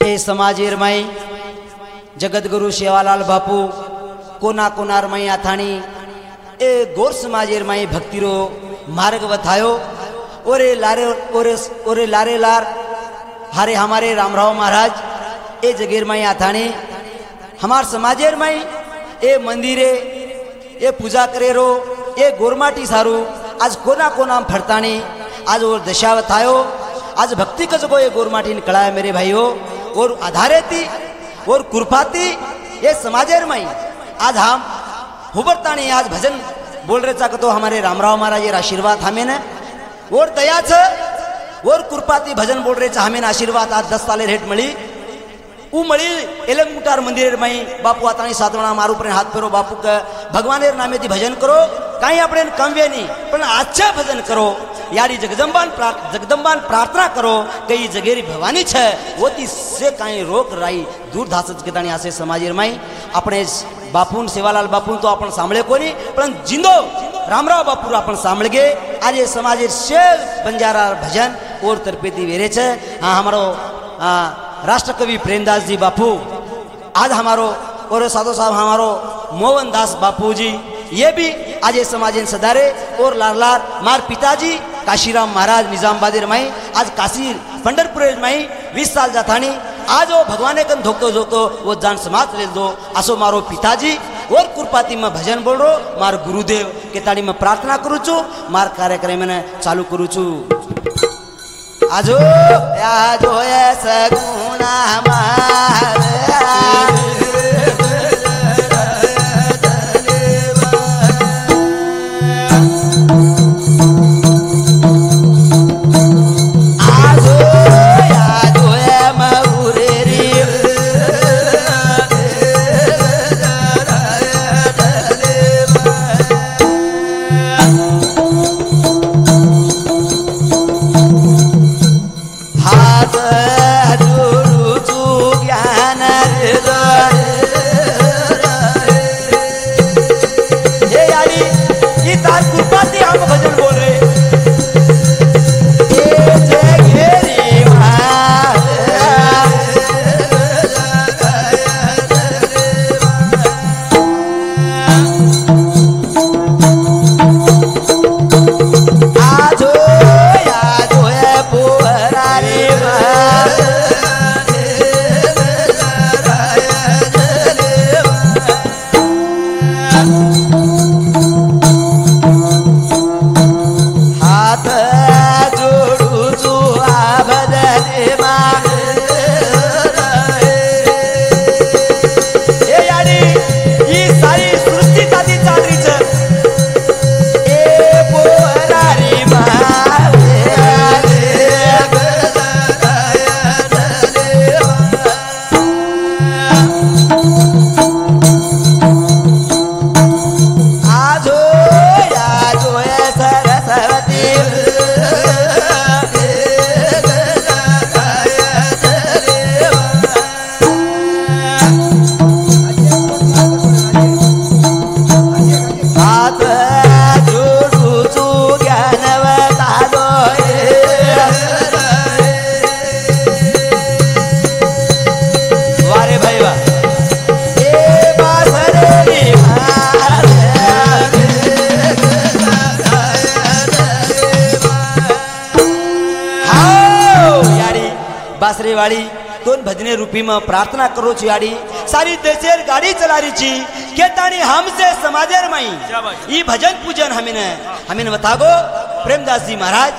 ए समाजेर माई जगतगुरु सेवालाल बापू कोना कोनार माई आथाणी ए गोर समाजेर माई भक्तिरो मार्ग बतायो ओरे लारे लार हारे हमारे रामराव महाराज ए जगेर माई आथाणी हमार समाजेर माई ए मंदिरे ए पूजा करेरो ए गोरमाटी सारू आज कोना कोना फरताणी आज और दशा बतायो आज भक्ति कसको ये गोरमाटी कळा मेरे भाइयों और आधारे थी और कृपाती ये समाजेर माई आज हम हुबरताणी आज भजन बोल रहे चाक तो हमारे रामराव महाराज ये आशीर्वाद हमें न और दयाच और कृपाती भजन बोल रहे हमें आशीर्वाद आज 10 साले रेट मळी ऊ मळी एलंगुटार मंदिर माई बापू आतानी सातवणा मारू पर हाथ फेरो बापू का भगवानेर नामे थी भजन करो कहीं अपने कमवे नहीं पण अच्छा भजन करो यारी जगदंबान प्रार्थना करो कई जगेरी भवानी छे वो ती से कहीं रोक राई दूर धासच केतानी आसे समाजेर माई अपने बापून सेवालाल बापून तो आपण सांभळे कोनी पण जिंदो रामराव बापू आपण सांभळगे आज ये समाजेर शेर बंजारा भजन और तरपेती वेरे छे हाँ हमारो राष्ट्रकवि प्रेमदास जी बापू आज हमारो और साधो साहब हमारो मोहनदास बापू जी ये भी आज ये समाजन सदारे और लार मार पिताजी काशीराम महाराज निजामबादेर माई आज काशी पंढरपुर माई 20 साल जाथानी आज वो भगवाने कन धोको धोको वो जान समाज ले दो आसो मारो पिताजी और कृपाती में भजन बोल रो मार गुरुदेव के ताड़ी में प्रार्थना करू छू मार कार्यक्रम में चालू करू छू आजो आजो सगुणा मार बासरे वाली दोन भजने रूपी में प्रार्थना करो याड़ी सारी देशेर गाड़ी चला रही छी केतानी हमसे समाजेर माई ई भजन पूजन हमें बतागो प्रेमदास जी महाराज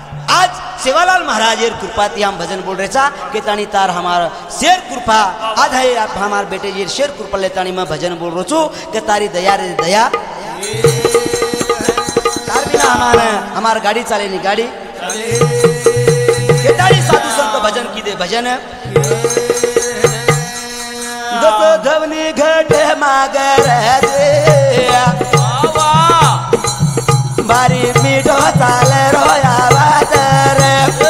आज सेवालाल महाराज एर कृपाती हम भजन बोल रहे चा केतानी तार हमार शेर कृपा आज है आप हमार बेटे जी शेर कृपा लेतानी मैं भजन बोल रो छू के तारी दया रे दया तार बिना हमार गाड़ी चले नहीं गाड़ी केतारी साधु संत भजन की दे भजन दस धवनी घटे मागर बारी मीठो चाल रोया बाजार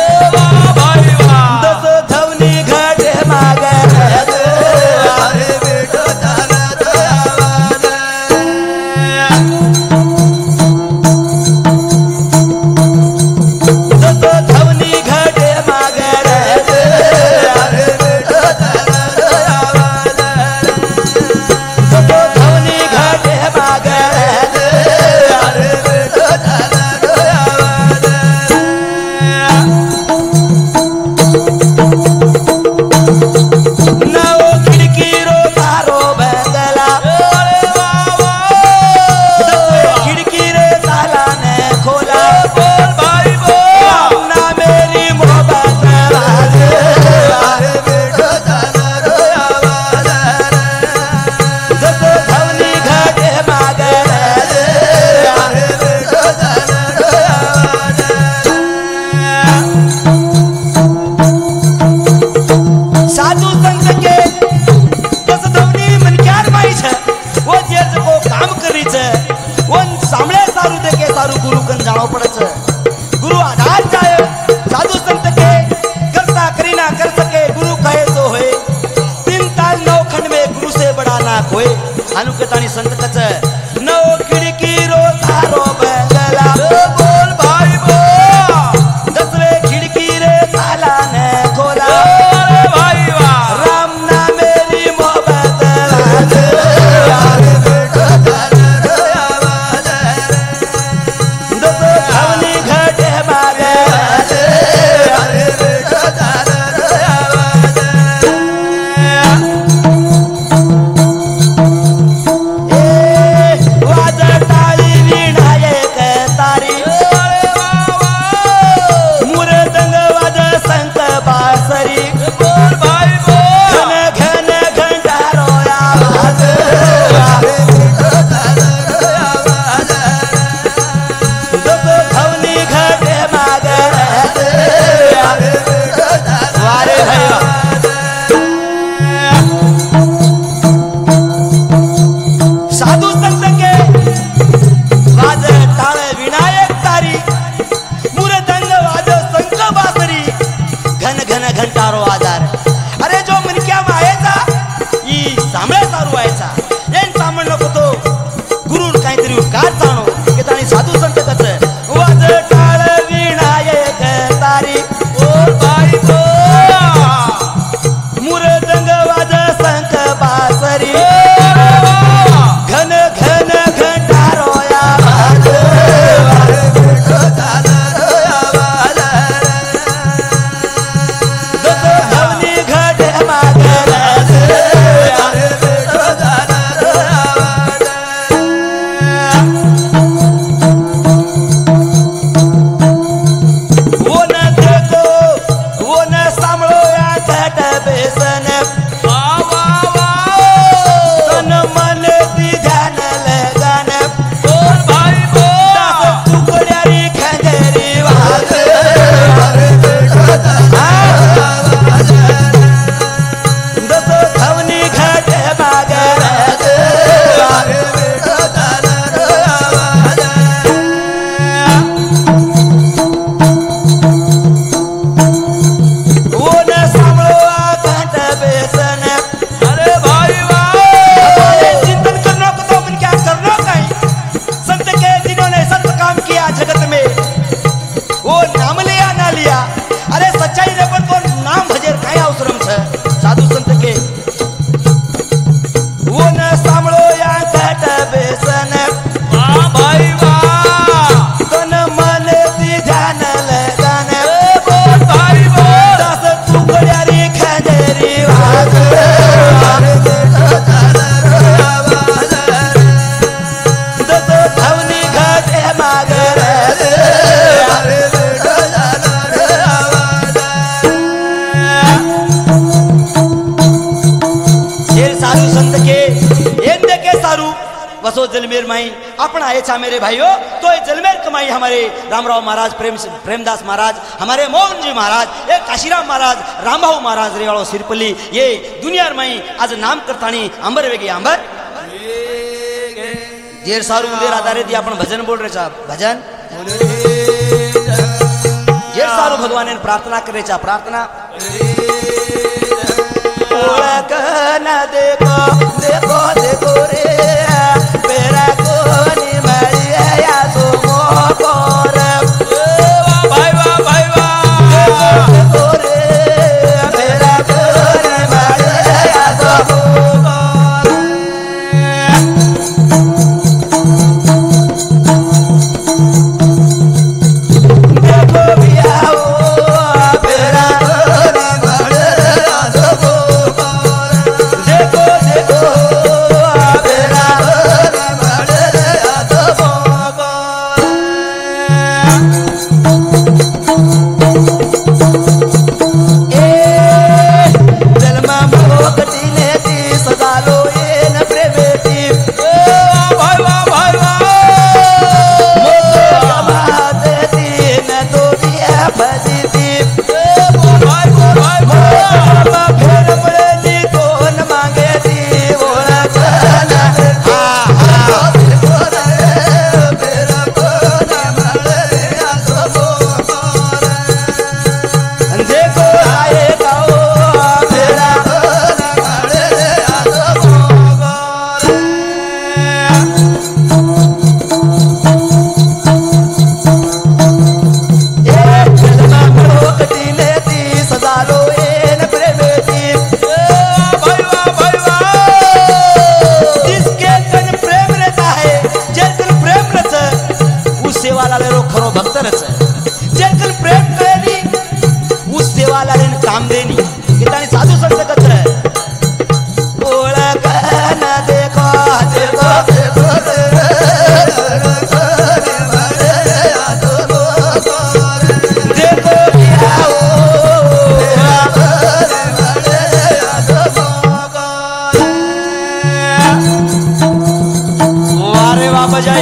दस धवनी घटे मागर बारी मीठो चाल रोया बाजार हानू के ताणी संत कच नव खिड़की रो तारो बंगला बोल भाई बो 10वे खिड़की रे ताला ने खोला अरे भाई वाह राम ना मेरी मोहब्बत राज यार बेटा तारा आवाज दस भवनी घटे मागे अरे बेटा तारा घंटारो आजार अरे जो मनक्या मायेचा ई सामळे सारू व्हायचा येन सामण नको तो गुरु काहीतरी उपकार जाणो की ताणी साधू संत कच वाज टाळ विनायक तारी ओ बाई बो मुरदंग वाज संत बासरी घन घन घंटारो आवाज बेटो ताला वसो जलमेर माई अपना आए मेरे भाइयों तो ये जलमेर कमाई हमारे रामराव महाराज प्रेमदास महाराज हमारे मोहन जी महाराज एक काशीराम महाराज रामभाऊ महाराज रेवाड़ो सिरपल्ली ये दुनिया माई आज नाम करतानी अंबर वेगी अंबर जेर सारू उदेर आधारे दी अपन भजन बोल रहे साहब भजन जेर सारू भगवान ने प्रार्थना करे चा प्रार्थना ओळख न देखो देखो देखो रे पेरा कोनी मरिया सो मोर भाई वाह देखो रे पेरा कोनी मरिया सो देखो बिया ओ पेरा कोनी मरिया साधू संत कच ओळख न देखो देखो देखो अरे वाह बजाई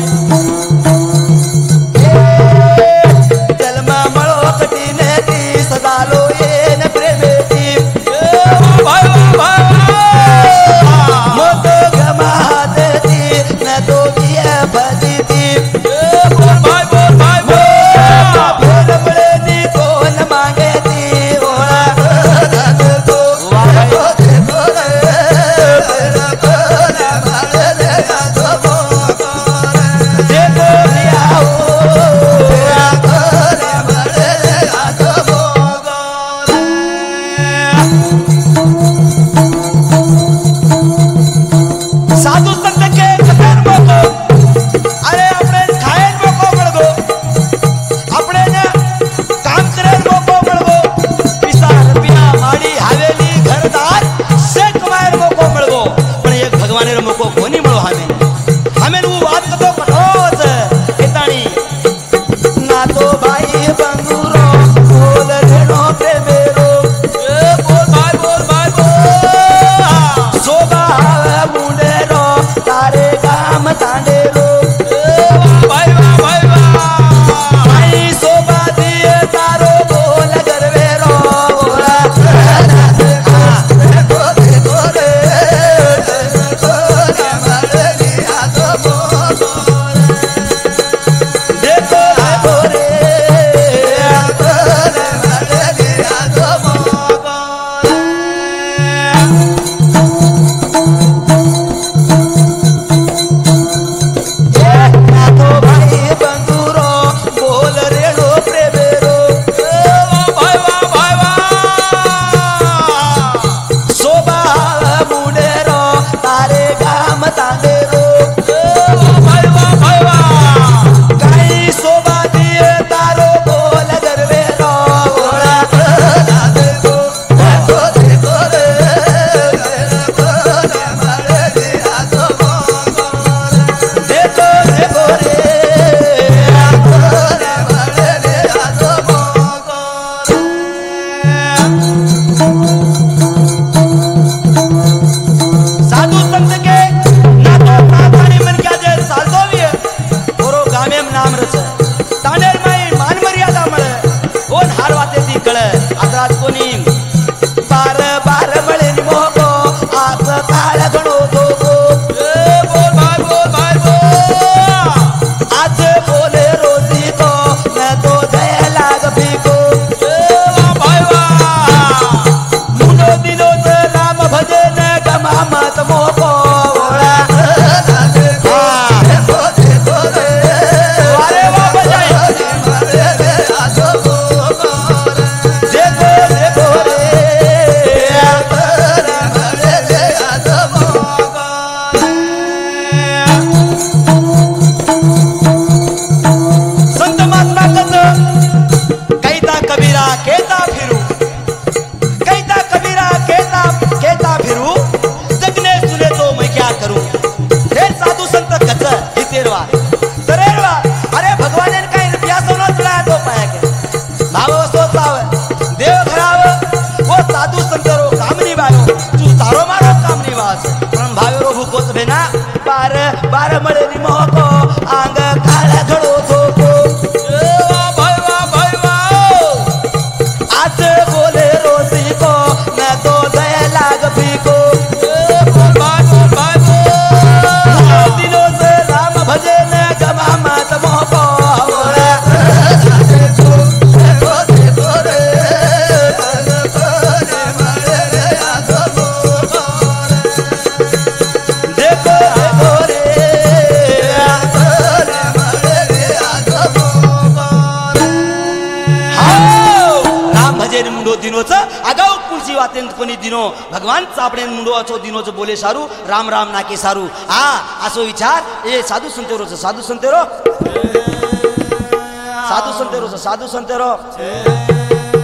दिनो भगवान चापड़े मुंडो अचो दिनो जो बोले सारू राम राम नाके सारू आ आसो विचार ए साधु संतेरो साधु संतेरो साधु संतेरो साधु संतेरो ये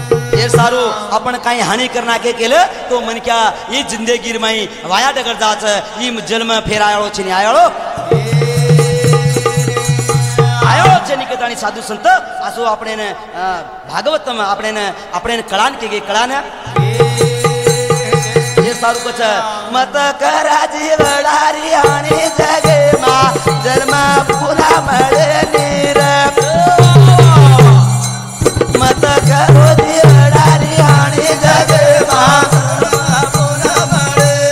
सारू आपण काही हानी करना के केलं तो मनक्या ही जिंदगी माई वाया डगर जाच ही जन्म फेरायो छिनी आयो निकेतानी साधू संत असो आपण भागवतम आपण कळान के गे कळान ये सारू कच मत करा जीवडारी आणि जगे मा जन्म पुन्हा मळे नीर मत करो जीवडारी आणि जगे मा पुन्हा मळे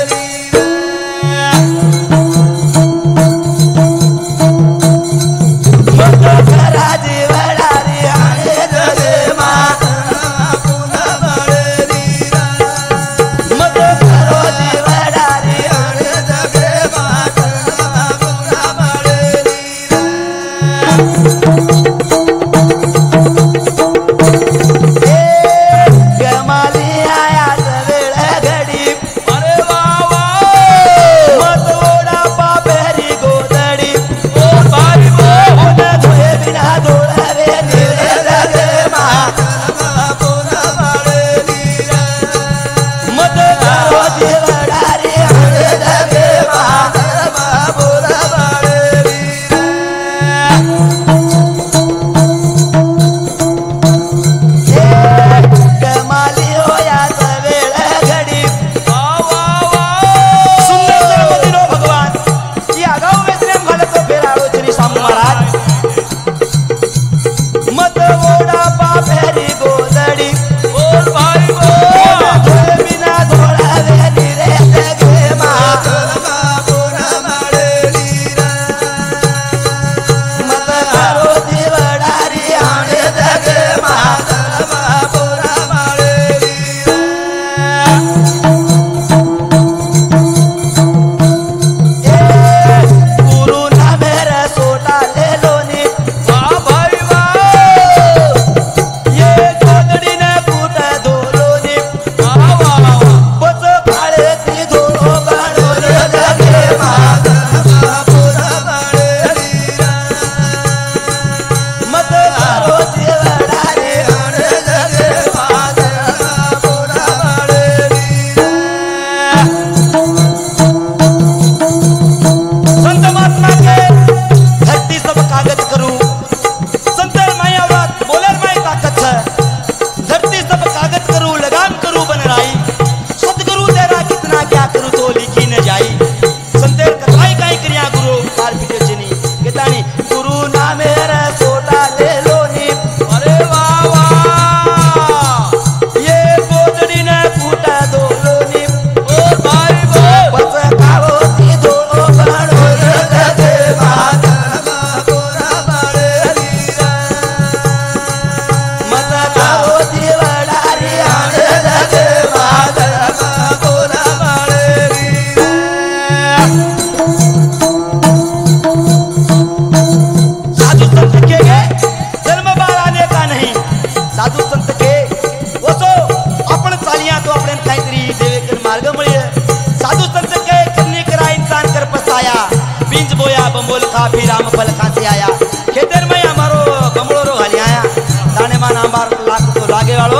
काफी राम फल खांसी आया खेतर में हमारो बमड़ो रो घाली आया दाने मान आंबार लाख तो लागे वालो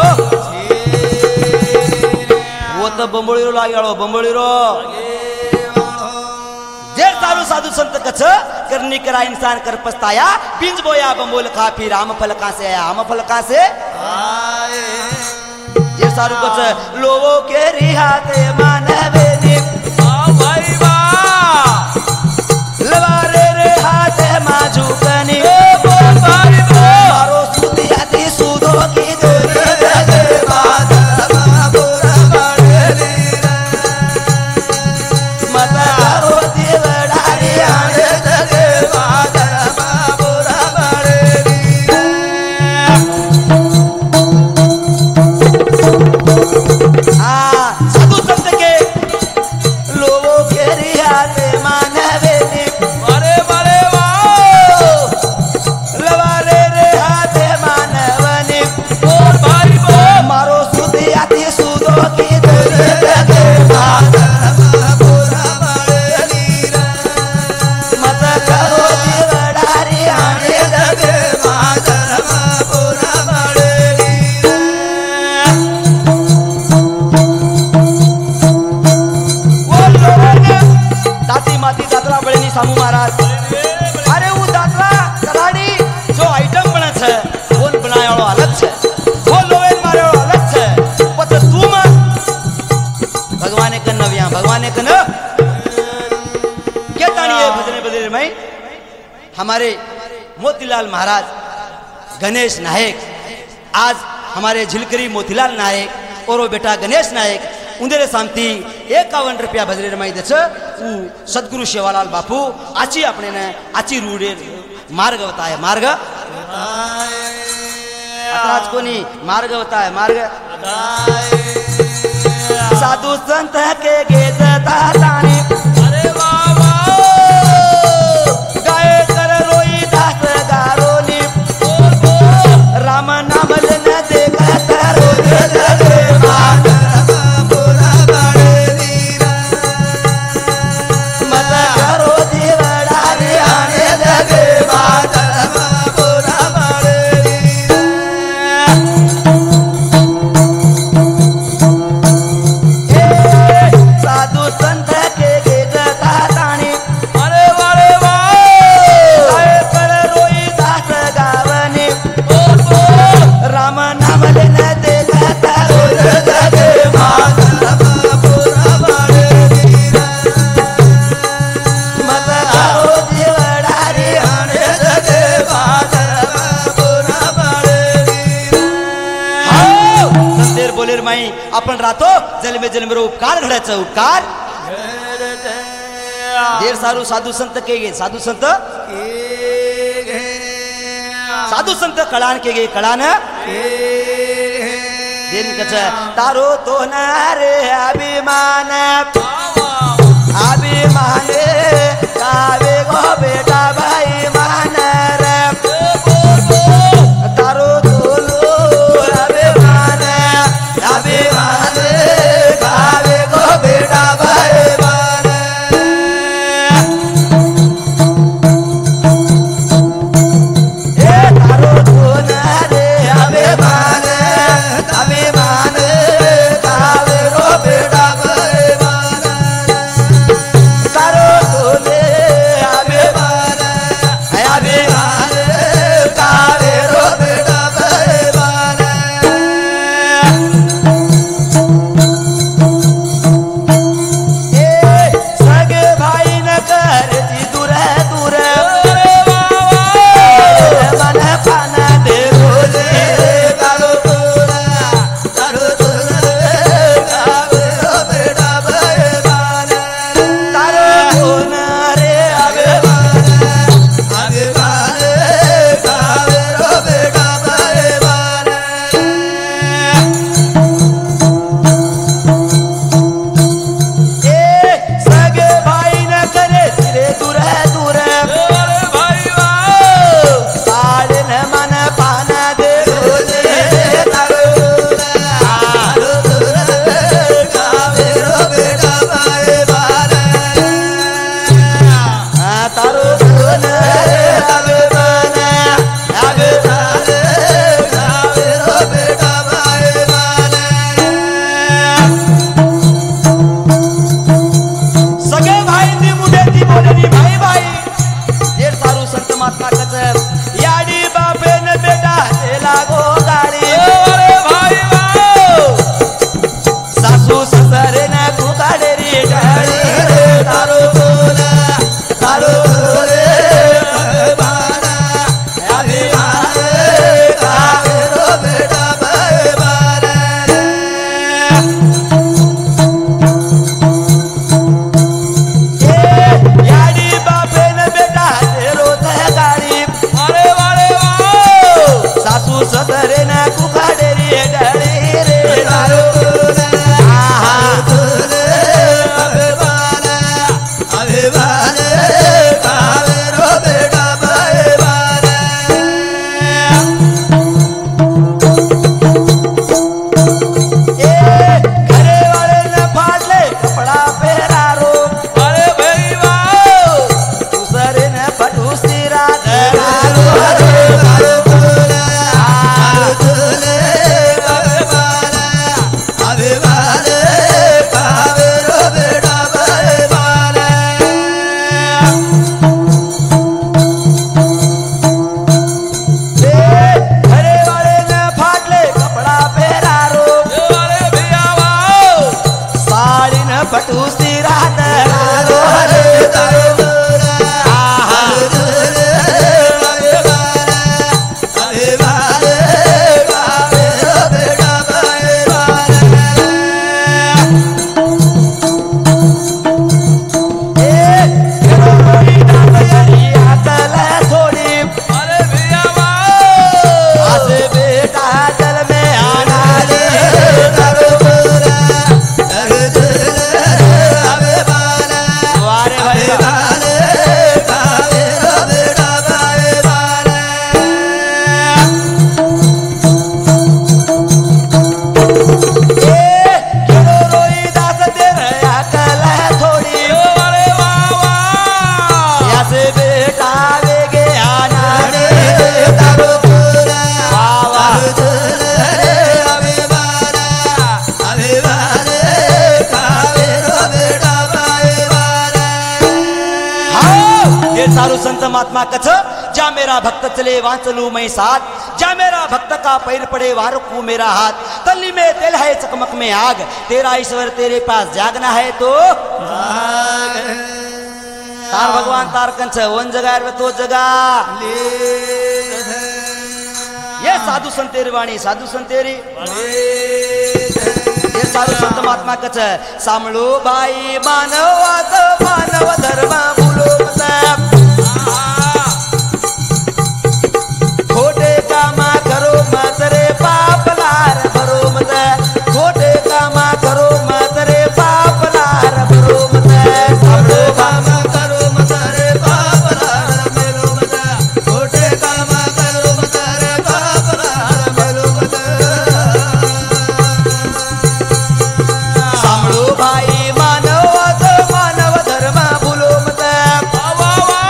वो तो बमड़ी रो लागे वालो बमड़ी रो जे सारू साधु संत कछ करनी करा इंसान कर पछताया पिंज बोया बमोल काफी राम फल खांसे आया हम फल खांसे आए जे सारू कछ लोगों के रिहाते मानवे नी भाई वाह लवारे रे हाथे माजू कनी बोल भाई मारो सुधी आती सुधो की दोरी जगे माता बोरा बड़े मता रो दिवड़ारी आने जगे माता बोरा बड़े साधु संत के सामू महाराज अरे वो दादरा कराड़ी जो आइटम बने छे वो बनाया वाला अलग छे वो लोहे मारे वाला अलग छे पत तू मत भगवान के नविया भगवान के न क्या तानी है भजने बदले में हमारे मोतीलाल महाराज गणेश नायक आज हमारे झिलकरी मोतीलाल नायक और वो बेटा गणेश नायक उंदरे शांति 51 रुपया भजरे रमाई दे उ सदगुरु सेवालाल बापू आची अपने ने आची रूडे मार्ग बताए मार्ग अतराज कोनी मार्ग बताए मार्ग साधु संत के गेत तातानी अरे बाबा गाय कर रोई दास गारोनी राम नाम लेने देखत रोज जगे मान पूरा बड़े मत करो जीवड़ा आने जगे मान पूरा बड़े साधु संत के गेत तातानी अरे वाले वाह कर रोई दास गावनी राम नाम लेने देखत रोज जगे मान पूरा बड़े मत करो जीवड़ा आने जगे मान पूरा बड़े संतेर बोलेर माई आपण राहतो जन्मे उपकार घडायचं उपकार देर सारू साधू संत के गे साधू संत कळान के गे कळान दिन कच तारो तो न रे अभिमान अभिमान कावे गो बेटा भाई मान रे तारो तो लो अभिमान अभिमान कावे गो बेटा भाई मान ए तारो तो न रे अभिमान अभिमान कावे गो बेटा भाई मान पटूसी रात सारू संत महात्मा कछ जा मेरा भक्त चले वहां चलू मैं साथ जा मेरा भक्त का पैर पड़े वहां रुकू मेरा हाथ तल्ली में तेल है चकमक में आग तेरा ईश्वर तेरे पास जागना है तो तार भगवान तार कंच वन जगह तो जगा ये साधु संतेरी वाणी साधु संतेरी ये साधु संत महात्मा कछ सामळो भाई मानवात मानव धर्म बोलो खोटे कामा करो मत रे पाप लार भरो मत खोटे कामा करो मत रे पाप लार भरो मत सामळो कामा करो मत रे पाप लार भरो मत खोटे कामा करो मत रे पाप लार भरो मत सामळो भाई मानव धर्म भूलो मत वा वा वा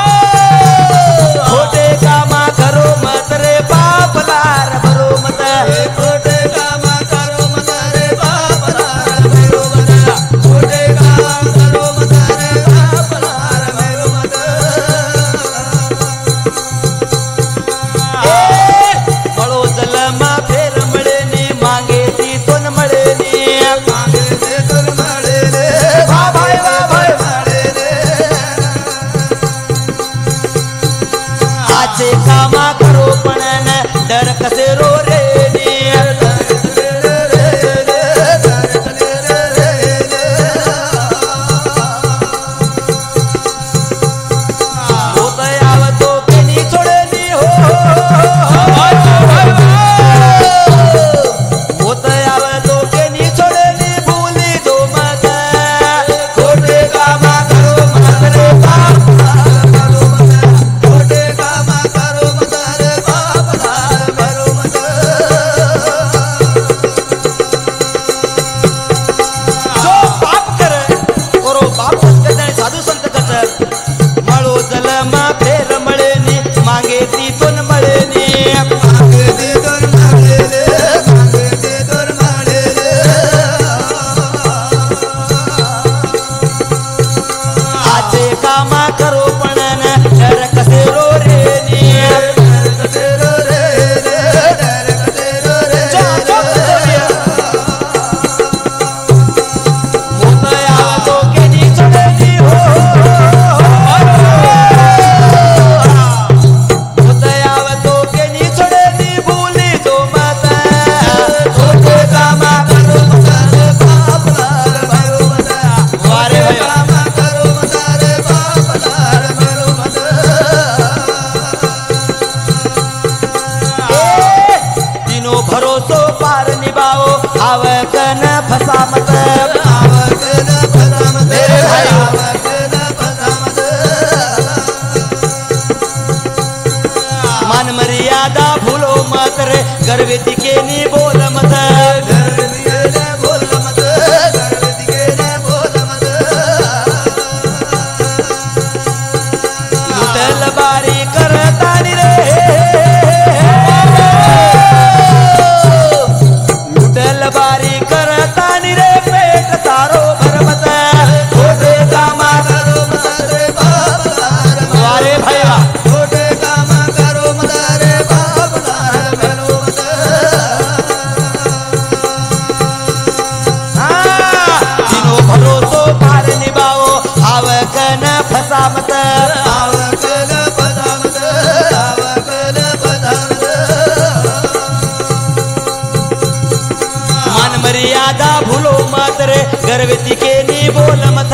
बोल मत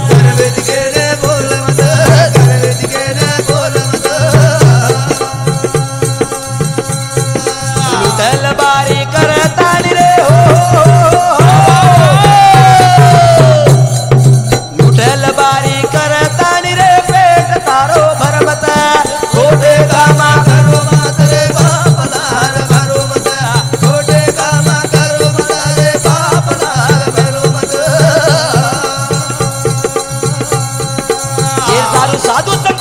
लुटल बारी करतानी रे हो लुटल बारी करतानी रे पेट तारो भरमत छोटे कामा करो मत रे बाप लाल भरो मत छोटे कामा करो मत रे बाप लाल भरो मत हे साधू संत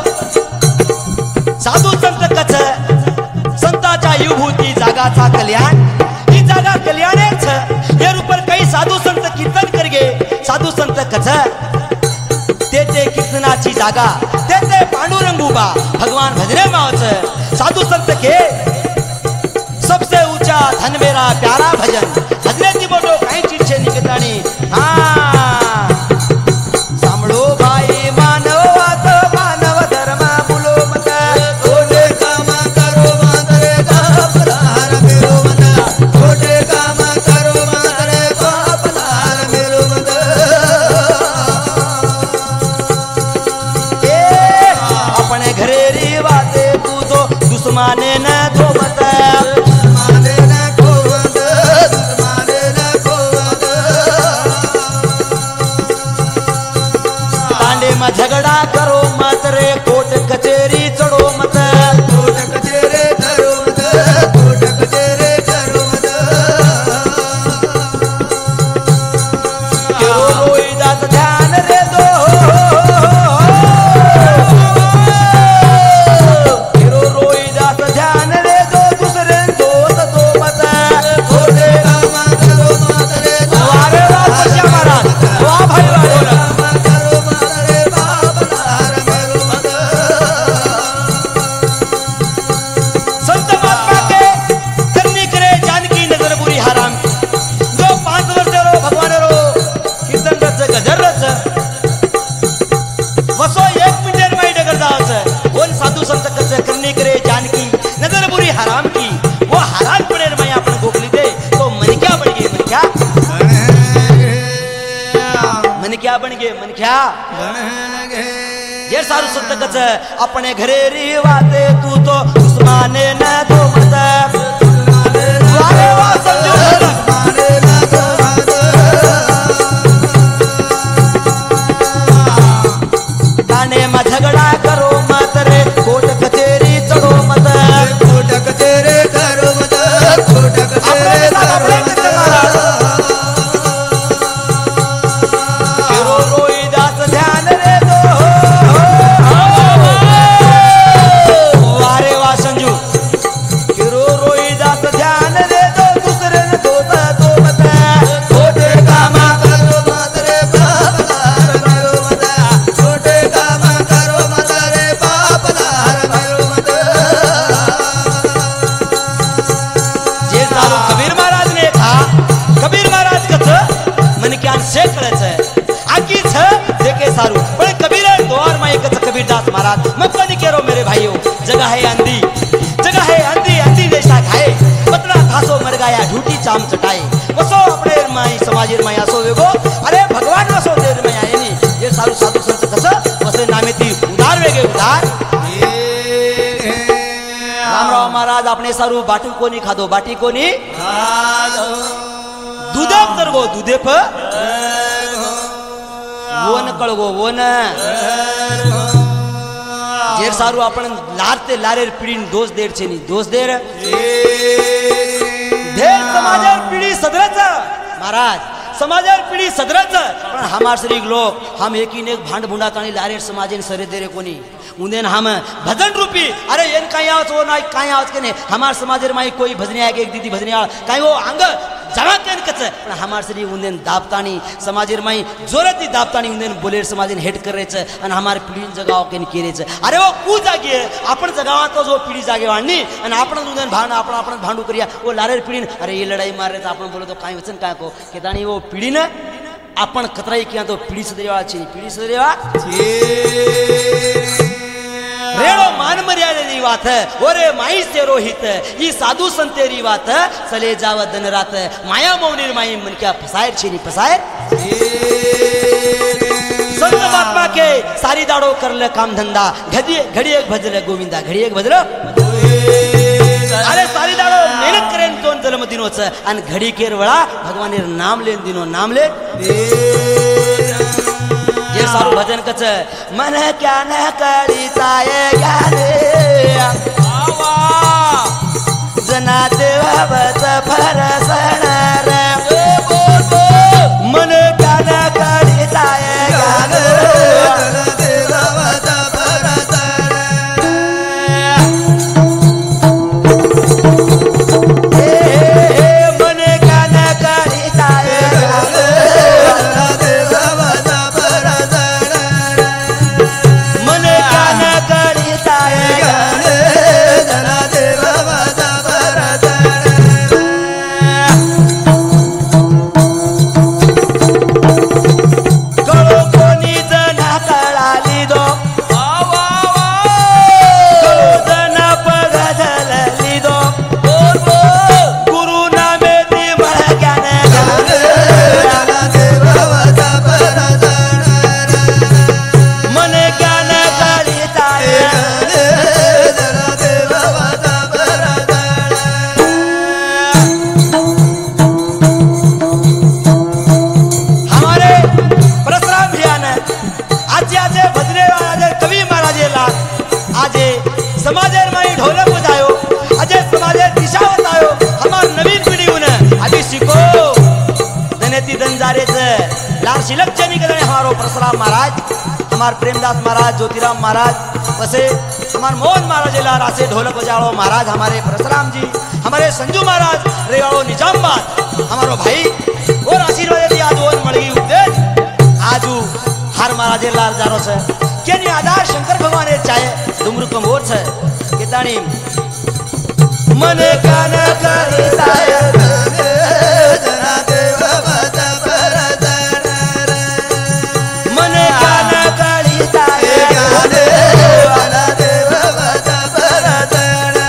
कच संताच्या युभूती जागाचा कल्याण ही जागा कल्याणेच या रूपर काही साधू संत कीर्तन करगे साधू संत कच तेथे कीर्तनाची जागा तेथे पांडुरंग उभा भगवान भजने मावच साधू संत के सबसे ऊंचा धन मेरा प्यारा भजन भजने ती बोटो काही चीज निकतानी हाँ सांभळो भाई मानव मानव धर्म बोलो मत छोटे काम करो मत रे बाप लाल मेरो मत छोटे काम करो मत रे बाप लाल मेरो मत अपने घरे री बाते तू तो दुश्मने न दो मत तांडे में झगड़ा करो मत रे कोर्ट कचेरी चढ़ो मत कोर्ट कचेरी करो मत कोर्ट कचेरी करो मत क्यों रोई दास ध्यान रे दो क्यों रोई दास ध्यान रे दो दूसरे दोस्त दो मत छोटे काम करो मत रे वारे महाराज वाह भाई वाह संत महात्मा के करनी करे जानकी नजर बुरी हराम जो 5 वर्ष रो भगवान रो कीर्तन रच गजर रच वसो 1 मिनिट में डगर जावच कोण साधू संत कच करनी करे जानकी नजर बुरी हराम की वो हराम पड़े मैं अपन गोखली दे तो मन क्या बन गए मन क्या बन गए ये सारू संत कच अपने घरे री वाते तू तो दुश्मने न दो मत वारे वाह समझो दुश्मने न दो मत ताने में झगड़ा करो मत रे कोर्ट कचेरी चढ़ो मत कोर्ट कचेरी करो मत कोर्ट कचेरी रोई दास ध्यान रे दो वारे वाह संजू किरो रोई दास ध्यान रे दो दूसरे ने दो मत छोटे काम करो मत रे बाप लाल भरो मत छोटे काम करो मत रे बाप लाल भरो मत जे सारू कबीर महाराज ने कहा कबीर महाराज कच मन ज्ञान से कळच आकी छ देखे सारू पण कबीर द्वार में एक कबीरदास महाराज मैं कोनी केरो मेरे भाइयों जगह है अंधी अंधी जैसा खाए पतला खासो मर गया झूठी चाम चटाए वसो अपने माई समाजेर माई असो वेगो अरे भगवान वसो देर में आए नी ये सारू साधू संत कस वसे नामे ती उदार वेगे उदार रामराव महाराज अपने सारू बाटी कोनी खादो बाटी कोनी दूधप तरगो दूधेप वोन कळगो वोन जेर सारू आपण लारते लारेर पिढीन दोष देर छे नी दोष देर धेर समाजर पिढी सदरच महाराज समाजर पिढी सदरच पण हमार सरी लोक हम एकीन एक भांड भुंडा ताणी लारेर समाजेन सरे देरे कोनी उन्हें हम भजन रूपी अरे एन काई आवत वो ना काई आवत के ने हमार समाजेर माई कोई भजने आके एक दीदी भजने आ काई वो अंग जमा केन कच पण हमार सरी उन्हें दापतानी समाजेर माई जोरती दापतानी उन्हें बोलेर समाजेन हेड कर रेच आणि हमार पिढीन जगाव केन केरेच अरे वो कू जागे आपण जगावा तो जो पिढी जागे वाणी आणि आपण उन्हें भांड आपण भांडू करिया वो लारेर पिढीन अरे ये लड़ाई मार रे आपण बोलो तो काई वचन काय को केतानी वो पिढी ने आपण कतराई किया तो पिढी सदरेवा छी पिढी सदरेवा रेड़ो मान मर्यादेनी वात ओरे माई से रोहित ही साधू संतेरी वात चले जाव दन रात माया मौनीर माई मन क्या फसायर छेनी फसायर संत महात्मा के सारी दाड़ो करल काम धंधा घड़ी एक भजल गोविंदा घड़ी एक भजल अरे सारी दाड़ो मेहनत करेन दोन जन्म दिनोच आणि घडी केर वळा भगवानेर नाम लेन दिनो नाम ले ये सारू भजन कच मन क्या न कळीताय गाने जना देवाच फरसणार मन क्या न कळीताय गाने समाजेर माई ढोलक बजायो अजय समाजेर दिशा बतायो हमार नवीन पीढ़ी उन अभी सीखो दनेती दंजारेच लाल शिलक चनी के हमारो परशुराम महाराज हमार प्रेमदास महाराज ज्योतिराम महाराज वसे हमार मोहन महाराज ला रासे ढोलक बजाड़ो महाराज हमारे परशुराम जी हमारे संजू महाराज रेवाड़ो निजामबाद हमारो भाई और आशीर्वाद दी आज ओन मळगी उपदेश आजू हर महाराज लाल जारो से केनी आधार शंकर भगवान चाहे दुमरुकम होत है केताणी मन कान करिताय जना देव बत परदन मन कान करिताय जना देव बत परदन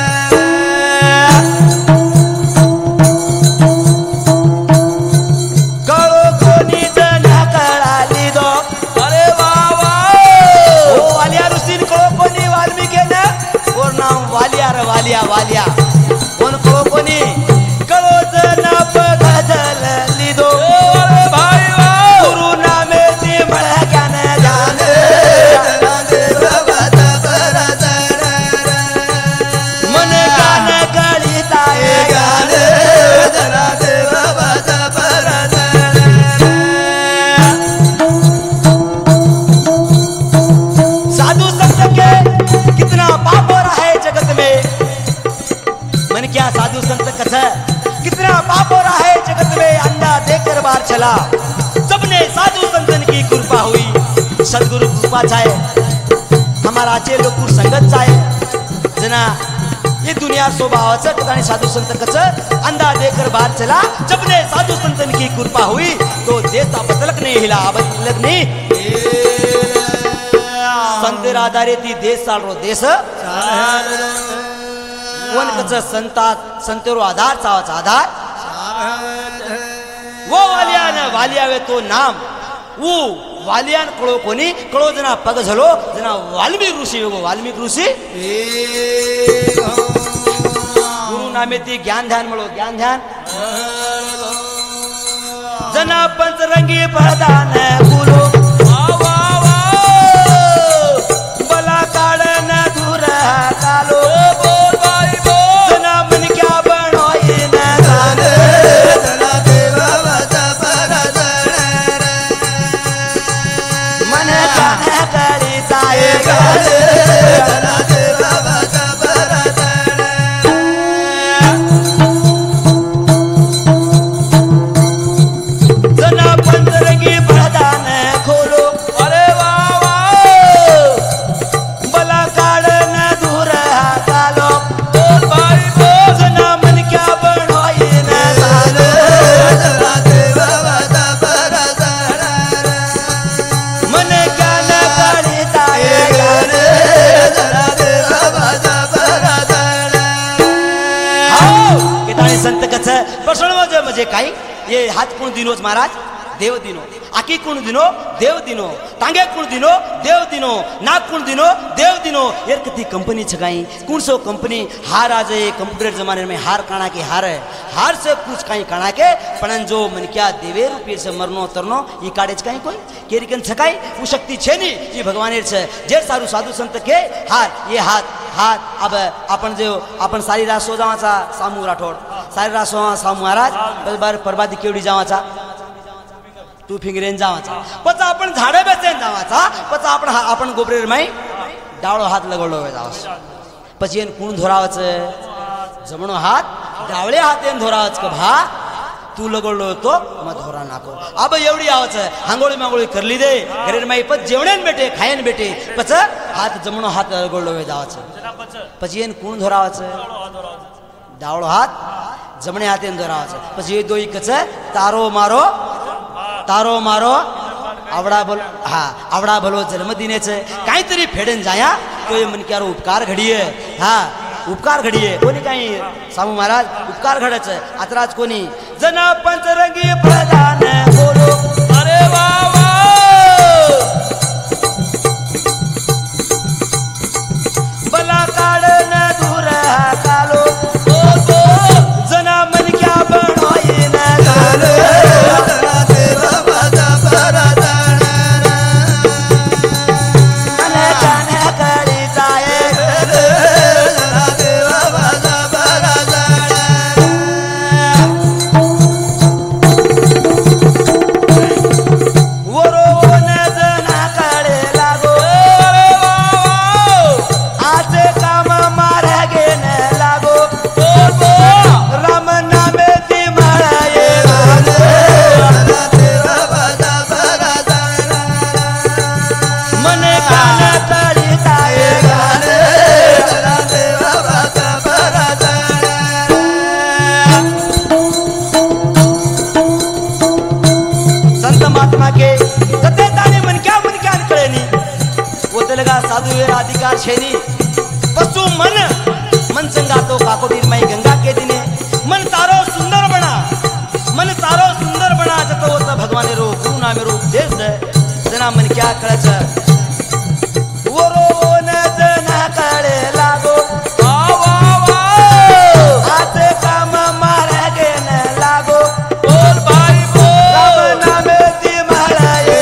कळो कोणी जना कळाली दो अरे बाबा ओ वालिया रुसीन को कोणी वाल्मीकी ने और नाम वालिया रे वालिया वालिया कोण को कोणी कळो जना पगजल लिदो अरे भाई गुरु नामे ती मळ ज्ञान जान जना देव बत परदन मन कान कळीताय गान जना देव बत परदन साधु संत के कितना पाप हो रहा है जगत में मन क्या साधु संत कथा कितना पाप हो रहा है जगत में अंधा देखकर बाहर चला सबने साधु संतन की कृपा हुई सदगुरु कृपा चाहे हमारा आचे लोग संगत चाहे जना ये दुनिया स्वभावाचं ठिकाणी साधु संत कच अंधा देखकर बाहर चला जबने साधु संतन की कृपा हुई तो देश बदलक नहीं हिला बदलक नहीं संतेर आधारे ती देश चालरो देश कोण कच संतेरो आधार चावाचा आधार वो वालियान वालियावे तो नाम वो वालियान कळो कोणी कळो जना पग झलो जना वाल्मीक ऋषी वेगो वाल्मीक ऋषी गुरु नामे ती ज्ञान ध्यान मळो ज्ञान ध्यान जना पंचरंगी प्रधान गुरु बला काळ न दूर कालो बोल बाई बोल जना मन क्या बनोई न जान जना देव बत परदन मन कान कळीताय गान जना देव बत परदन जना पंचरंगी प्रधान खोलो अरे वाह बला काळ न दूर कालो बोल भाई बोल जना मन क्या बनोई न जान जना देव बत परदन मन क्या न कळीताय गान काही ये हात कोण दिनोच महाराज देव दिनो आकी कोण दिनो देव दिनो टांगे कोण दिनो देव दिनो नाक कोण दिनो देव दिनो यार कितनी कंपनी छगाई कौन सो कंपनी हार आ जाए कंप्यूटर जमाने में हार काना के हार है हार से कुछ कहीं काना के पण जो मन क्या देवे रुपये से मरनो तरनो ये काडेज कहीं कोई केरिकन छकाई वो शक्ति छे नहीं ये भगवान छे जे सारू साधु संत के हार ये हाथ हाथ अब अपन जो अपन सारी रात सो जावाचा सामू राठोड सारी रात सो सामू महाराज बस बार परबादी केवडी जावाचा तू फिंगरेन जावाचा पचा आपण झाडे बेचेन जावाचा पचा आपण गोबरेर माई डावळो हात लगवलो जावास પછી એને કોણ ધોરાવચ જમણો હાથ डावळे हातेन धोरावच का भा तू लगवलो तो मग धोरा नाको अब एवढी आवच हांगोळी मांगोळी करली दे घरेर माई पच जेवणेन बेटे खायन बेटे पच हात जमणो हात लगवलो जावाच પછી એને કોણ ધોરાવच डावळो हात जमणे हातेन धोरावच પછી એ दोई कच तारो मारो आवडा बोल हा आवडा बोलो जन्मदिने काहीतरी फेडन जाया तो ये मन क्या उपकार घडीये हा उपकार घडीये कोणी काही सामू महाराज उपकार घडच आतराज कोणी जना पंचरंगी प्रधान बोलो अरे वा वा बला काढन दूर कालो ओ तो जना मन क्या बनोई न गालो अधिकार छेनी पशु मन मन संगा तो काकोडीर माई गंगा के दिने मन तारो सुंदर बना जतो तो भगवान रो गुरु नामे रो उपदेश दे जना मन क्या कळच वो रो न जना कळे लागो वा वा वा आते काम मारे गे न लागो बोल भाई बोल राम नामे ती महाराये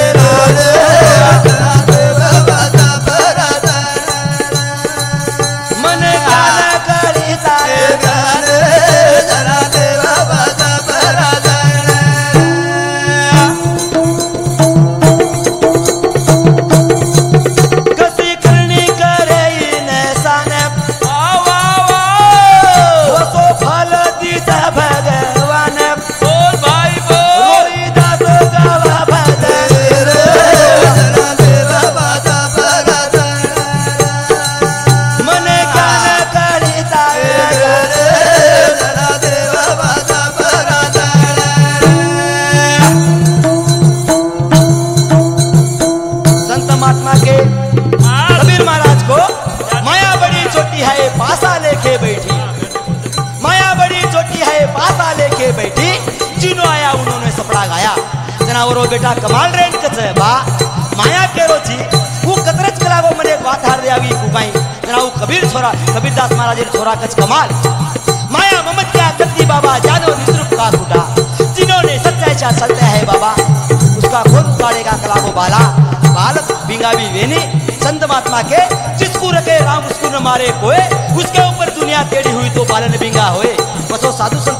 जनावरो बेटा कमाल रेन कच बा माया केरो छी वो कतरच कलागो मने एक बात हार देवी कुकाई जनाऊ कबीरदास महाराज छोरा कच कमाल माया ममत क्या कत्ती बाबा जानो निद्रुप का टूटा जिन्होंने सच्चाई चा चलते है बाबा उसका कौन उतारेगा कलागो बाला बालक बिंगा भी वेनी संत महात्मा के जिसको रखे राम उसको न मारे कोई उसके ऊपर दुनिया टेढ़ी हुई तो बालन बिंगा होए बसो साधु संत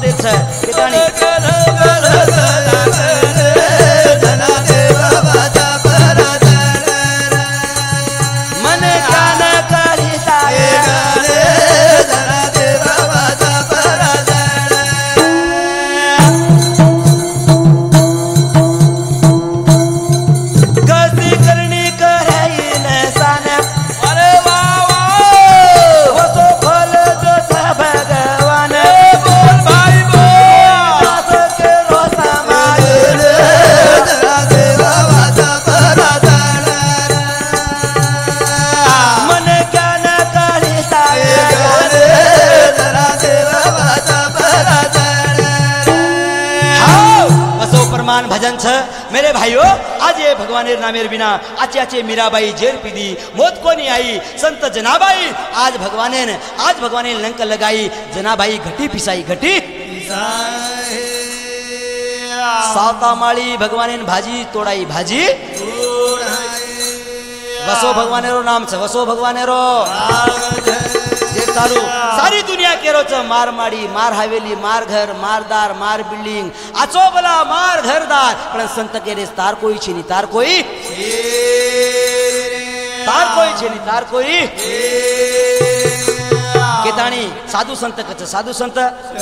भगवान बोल भाई बोल मेरे भाइयों आज ये भगवान नामेर बिना आचे आचे मीराबाई जेर पीदी मौत को नहीं आई संत जनाबाई आज भगवान लंक लगाई जनाबाई घटी पिसाई घटी सावता माळी भगवान भाजी तोड़ाई भाजी वसो भगवानेरो नाम छ वसो भगवानेरो सारू सारी दुनिया केरो छ मार माड़ी मार हवेली मार घर मारदार मार बिल्डिंग आचो बला मार घरदार पण संत के रे तार कोई छे नी तार कोई छे नी तार कोई केताणी साधु संत कच साधु संत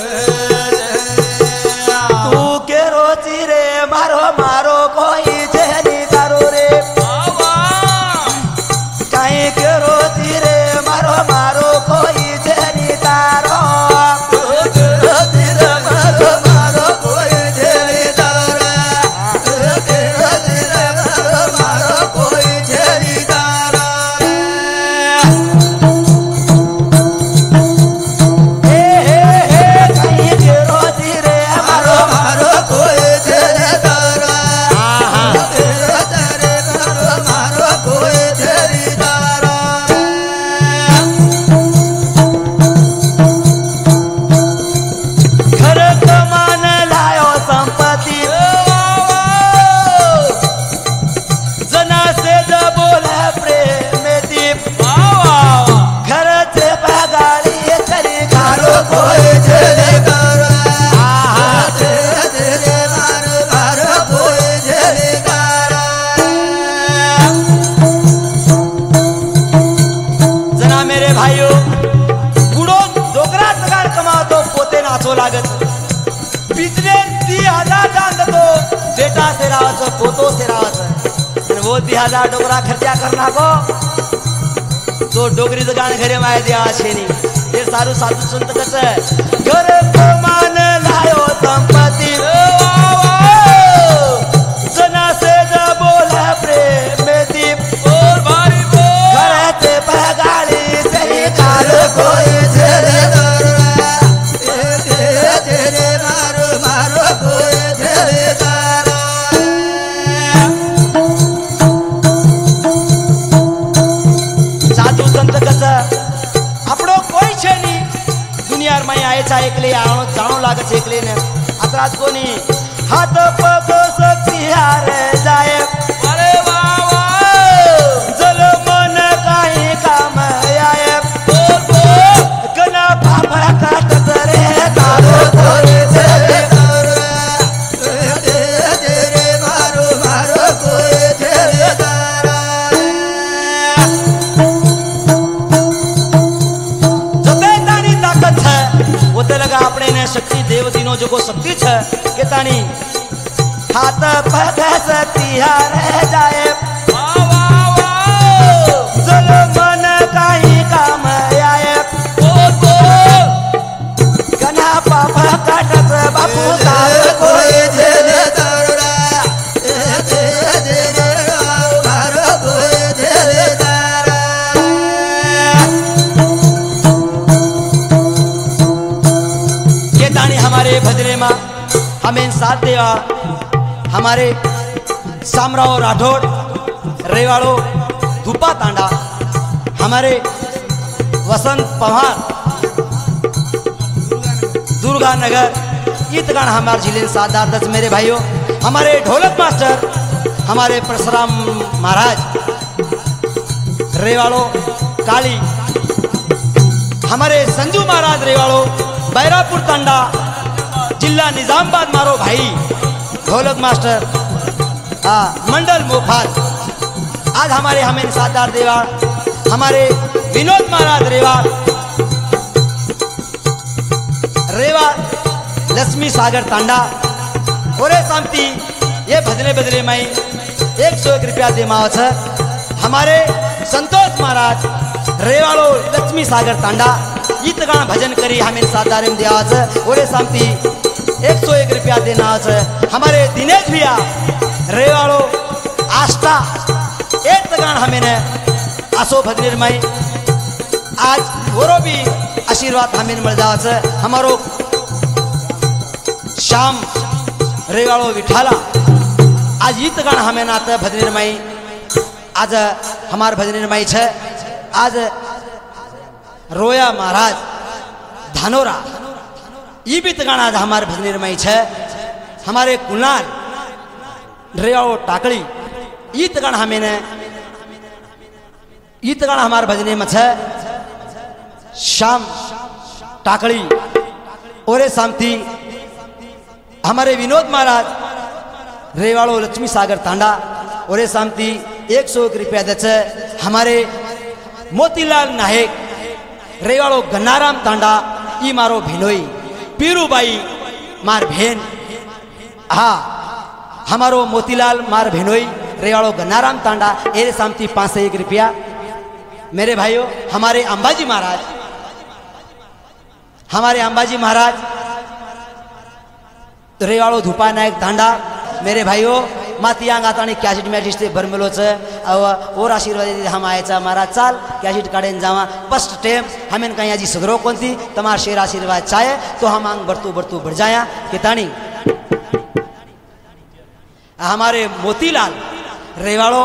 तू केरो ची रे मारो मारो कोई छे नी तारो रे काई केरो ची रे मारो मारो कोई पोतो से रावत वो 2000 डोगरा खर्चा करना को तो डोगरी दुकान घरे माय दिया छे नी ये सारू साधु संत कस घर को मान लायो संपत्ति जना से ज बोला प्रेम में दीप और भारी बोल घर ते पगाली सही काल कोई झरे तेरे मारो मारो कोई झरे आपड़ो कोई छे नी दुनिया में आए चा एकले आणो जाणो लागे छे एकले ने अतराज कोनी हाथ पग शक्ति हारे जाए अरे वाह वाह जल मन काई काम आए बोल बोल कना पापा काट करे तारो तोरे चले तेरे मारो मारो कोई तेरे लगा अपने ने शक्ति देवती नो जो को शक्ति छ के तानी हाथ पग शक्ति हारे जाए वाह वाह वाह जल मन काई काम आए बोल बोल कना पापा काटत बापू तार कोई जेने तरुड़ा तेरे मारो कोई जेने तारा हमारे भजरे माँ हमें साथ देवा हमारे सामराव राठौड़ रेवाड़ो धूपा तांडा हमारे वसंत पवार दुर्गा नगर ईदगान हमारे जिले सादार दस मेरे भाइयों हमारे ढोलक मास्टर हमारे परशुराम महाराज रेवाड़ो काली हमारे संजू महाराज रेवाड़ो बैरापुर तांडा जिला निजामाबाद मारो भाई ढोलक मास्टर मंडल मोफाल आज हमारे हमें सादार देवाड़ हमारे विनोद महाराज रेवाड़ लक्ष्मी सागर तांडा ओरे शांति ये भजने बदले में 101 रुपया दे माव हमारे संतोष महाराज रेवाड़ो लक्ष्मी सागर तांडा गीतगान भजन करी हमें सादार दिया ओरे शांति 101 रुपया देना हमारे दिनेश भैया रेवाड़ो आस्था एक गान हमें ने आसो भजनीर में आज गोरो भी आशीर्वाद हमें मिल जाए हमारो श्याम रेवाड़ो विठाला आज इत गान हमें नाते भजनीर माई आज हमार भजनीर माई छे आज रोया महाराज धानोरा ये भी गाना आज हमारे भजनीर माई छे हमारे कुलार रेवाड़ो टाकड़ी इत गाना हमें इत गाना हमारे भजनीर में छे शाम टाकड़ी ओरे शामती हमारे विनोद महाराज रेवाड़ो लक्ष्मी सागर तांडा ओरे शामती 101 रुपया दे छे हमारे मोतीलाल नायक रेवाड़ो गन्नाराम तांडा ई मारो भेनोई पीरूबाई मार भेन हाँ हमारो मोतीलाल मार भेनोई रेवाड़ो गन्नाराम तांडा एरे शामती 501 रुपया। मेरे भाइयों हमारे अंबाजी महाराज रेवाड़ो धूपा नायक तांडा मेरे भाइयों मातिया गातानी कैसेट मैजिस्ट से भरमेलो छे और आशीर्वाद दे हम आए चा महाराज चाल कैसेट काढेन जावा फर्स्ट टाइम हमें कहीं आजी सगरो कोणती तमार शेर आशीर्वाद चाहे तो हम आंग बढ़तू बढ़ जाया के तानी हमारे मोतीलाल रेवाड़ो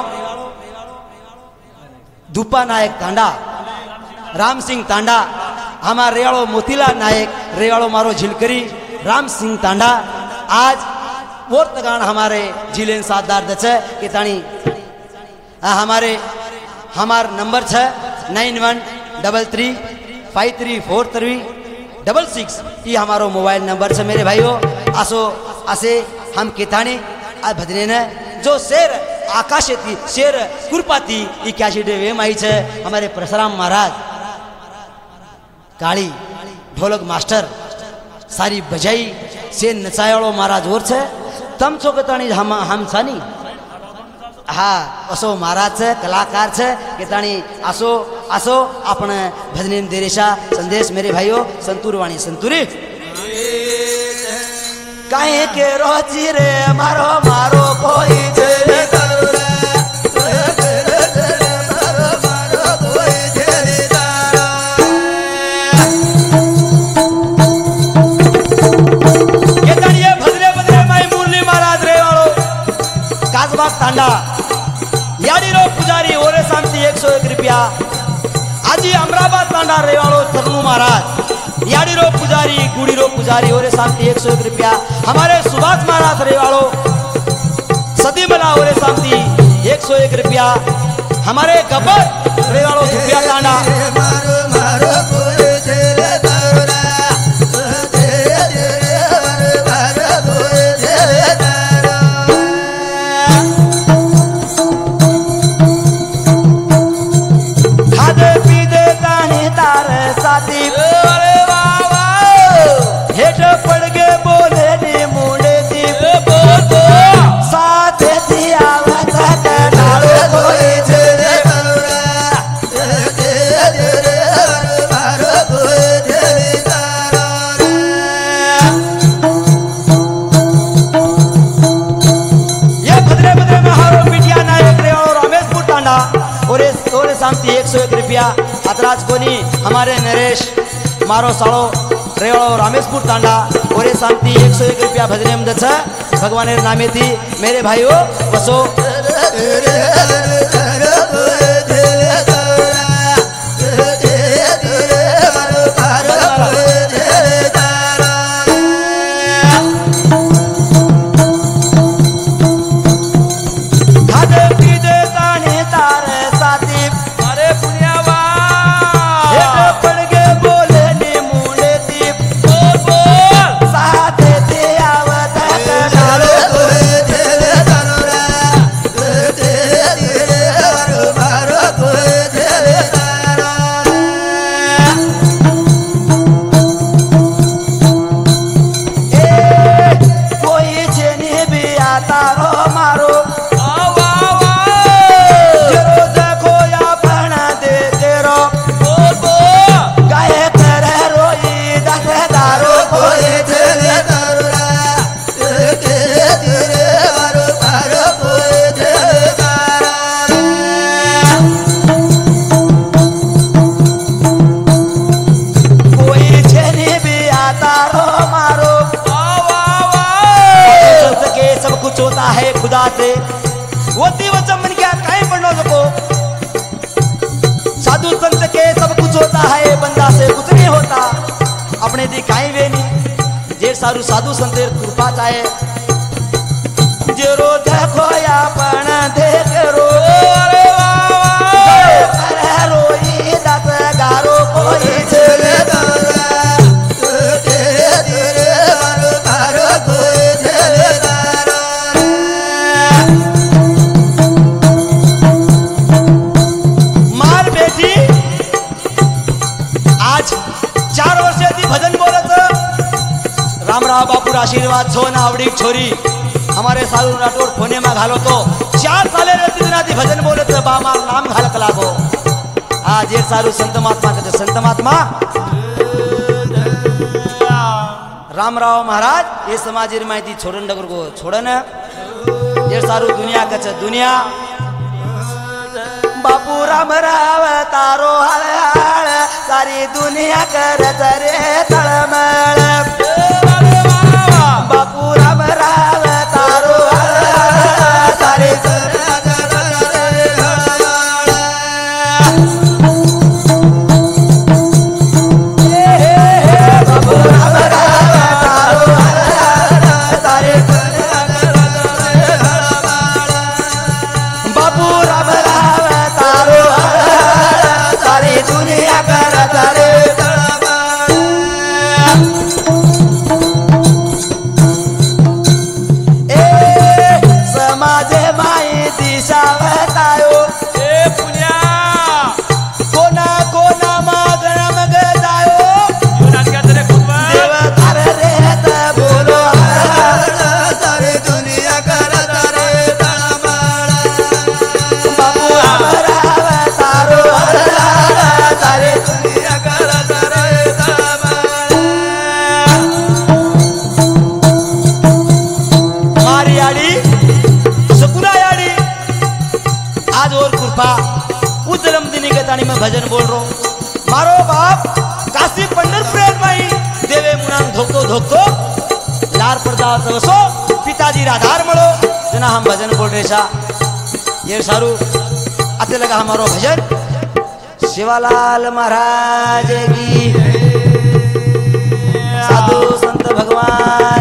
धूपा नायक तांडा राम सिंह तांडा हमारे रेवाड़ो मोतीलाल नायक रेवाड़ो मारो झिलकरी राम सिंह तांडा आज वो तगान हमारे जिलेन साथदार दचे के तानी हमार नंबर छे 9133534366 ये हमारो मोबाइल नंबर छे मेरे भाइयों आसो आसे हम केतानी आज भजने ने जो शेर आकाशे थी शेर कुरपाती ये क्या शीडे वे माई छे हमारे परशुराम महाराज काली ढोलक मास्टर सारी बजाई से नचायाड़ो महाराज और छे तम छो केताणी हम छानी हाँ असो महाराज छे कलाकार छे केताणी आसो आसो अपने भजने देरेशा संदेश मेरे भाइयों संतूरवाणी संतूरी काहे के रोची रे मारो मारो कोई छे तांडा याडी रो पुजारी ओरे शांति 101 रुपया आजी अमराबाद तांडा रेवाड़ो सगनू महाराज याडी रो पुजारी गुड़ी रो पुजारी ओरे शांति 101 रुपया हमारे सुभाष महाराज रेवाड़ो सदीमला ओरे शांति 101 रुपया हमारे गब्बर रेवाड़ो रुपया तांडा शांति 101 रुपया अतराज कोनी हमारे नरेश मारो सालो रेवाड़ो रामेशपुर तांडा ओरे शांति 101 रुपया भजने में दछ भगवान नामे थी मेरे भाइयों बसो बात है होती वचन मन क्या कहीं पढ़ो सको साधु संत के सब कुछ होता है बंदा से कुछ नहीं होता अपने दी काई वे नहीं जे सारू साधु संत कृपा चाहे जेरो देखो या पण देख रो रे बाबा रोई दस गारो कोई चले रामराव बापू आशीर्वाद छो ना आवड़ी छोरी हमारे सारू राठौर फोने में घालो तो 4 साले रहती दिना दी भजन बोले तो बामार नाम घालत लागो आज ये सारू संत महात्मा कहते संत महात्मा रामराव महाराज ये समाज री माहिती छोड़न डगर को छोड़न ये सारू दुनिया कच दुनिया बापू रामराव तारो हाल हाल सारी दुनिया कर रे तळमळ बापू रामराव तारो सारे बापू रामराव तारो सारे बापू रामराव तारो सारी दुनिया कर रे में भजन बोल रो मारो बाप काशी पंढरपुर माई देवे मुनान धोकतो धोकतो लार पड़दा सवसो पिताजी राधार मळो जना हम भजन बोल रे छा ये सारू आते लगा हमारो भजन शिवालाल महाराज की साधु संत भगवान